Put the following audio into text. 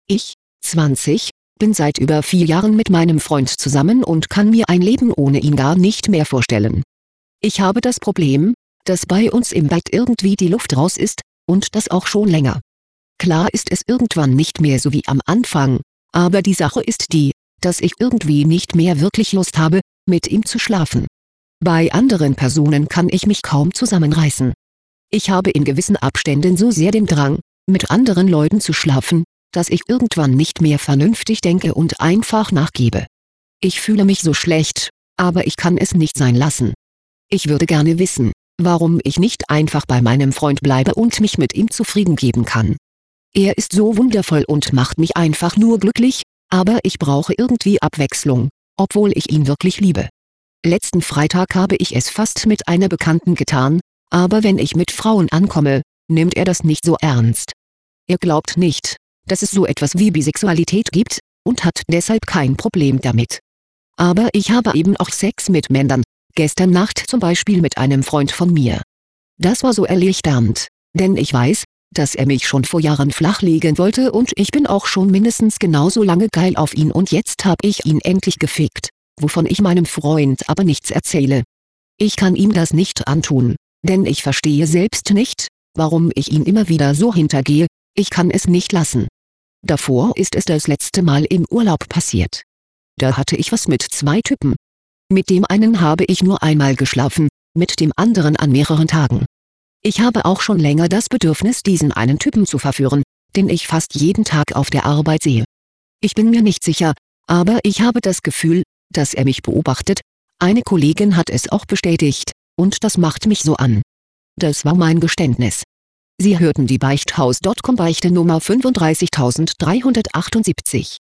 Ich, 20, bin seit über 4 Jahren mit meinem Freund zusammen und kann mir ein Leben ohne ihn gar nicht mehr vorstellen. Ich habe das Problem, dass bei uns im Bett irgendwie die Luft raus ist, und das auch schon länger. Klar ist es irgendwann nicht mehr so wie am Anfang, aber die Sache ist die, dass ich irgendwie nicht mehr wirklich Lust habe, mit ihm zu schlafen. Bei anderen Personen kann ich mich kaum zusammenreißen. Ich habe in gewissen Abständen so sehr den Drang, mit anderen Leuten zu schlafen, dass ich irgendwann nicht mehr vernünftig denke und einfach nachgebe. Ich fühle mich so schlecht, aber ich kann es nicht sein lassen. Ich würde gerne wissen, warum ich nicht einfach bei meinem Freund bleibe und mich mit ihm zufrieden geben kann. Er ist so wundervoll und macht mich einfach nur glücklich, aber ich brauche irgendwie Abwechslung, obwohl ich ihn wirklich liebe. Letzten Freitag habe ich es fast mit einer Bekannten getan, aber wenn ich mit Frauen ankomme, nimmt er das nicht so ernst. Er glaubt nicht, dass es so etwas wie Bisexualität gibt, und hat deshalb kein Problem damit. Aber ich habe eben auch Sex mit Männern, gestern Nacht zum Beispiel mit einem Freund von mir. Das war so erleichternd, denn ich weiß, dass er mich schon vor Jahren flachlegen wollte und ich bin auch schon mindestens genauso lange geil auf ihn und jetzt habe ich ihn endlich gefickt, wovon ich meinem Freund aber nichts erzähle. Ich kann ihm das nicht antun, denn ich verstehe selbst nicht, warum ich ihn immer wieder so hintergehe, ich kann es nicht lassen. Davor ist es das letzte Mal im Urlaub passiert. Da hatte ich was mit 2 Typen. Mit dem einen habe ich nur einmal geschlafen, mit dem anderen an mehreren Tagen. Ich habe auch schon länger das Bedürfnis, diesen einen Typen zu verführen, den ich fast jeden Tag auf der Arbeit sehe. Ich bin mir nicht sicher, aber ich habe das Gefühl, dass er mich beobachtet, eine Kollegin hat es auch bestätigt, und das macht mich so an. Das war mein Geständnis. Sie hörten die Beichthaus.com Beichte Nummer 35378.